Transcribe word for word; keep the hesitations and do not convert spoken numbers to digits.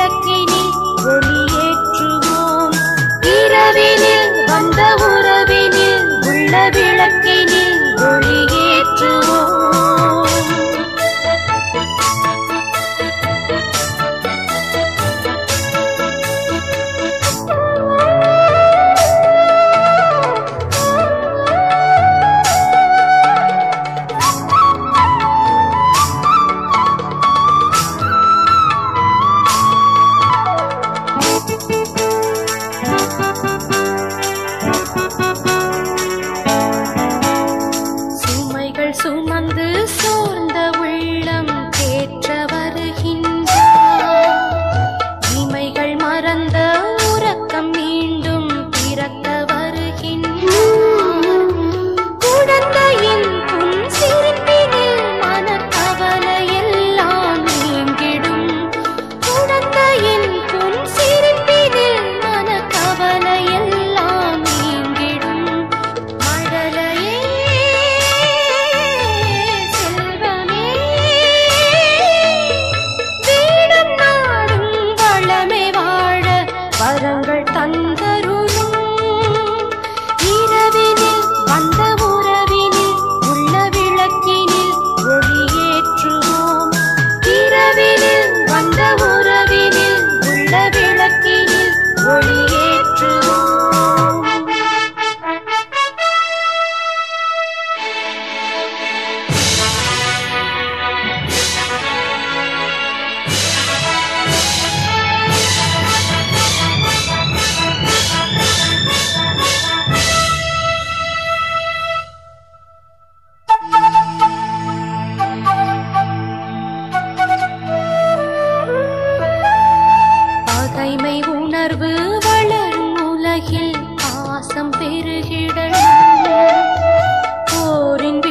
விளக்கினில் ஒளியேற்றுவோம். இரவினில் வந்த உறவினில் உள்ள விளக்கினில் ஒளியேற்றுவோம். சுமந்து சோர்ந்த உள்ளம் தேற்ற வருகின்றார். இமைகள் மறந்த உறக்கம் மீண்டும் பிறக்க வருகின்றார். குழந்தையின் புன் சிரிப்பினில் மனக்கவலை எல்லாம் நீங்கிடும். குழந்தையின் புன் சிரிப்பினில் மனக்கவலை எல்லாம் நீங்கிடும். மழலையே வரங்கள் தந்தருளும். இரவினில் வந்த உறவினில் உள்ள விளக்கினில் ஒளியேற்றுவோம். இரவினில் வந்த உறவினில் உள்ள விளக்கினில் ஒளியேற்றுவோம். பகைமை உணர்வு வளரும் உலகில் பாசம் பெருகிடணும். போரின்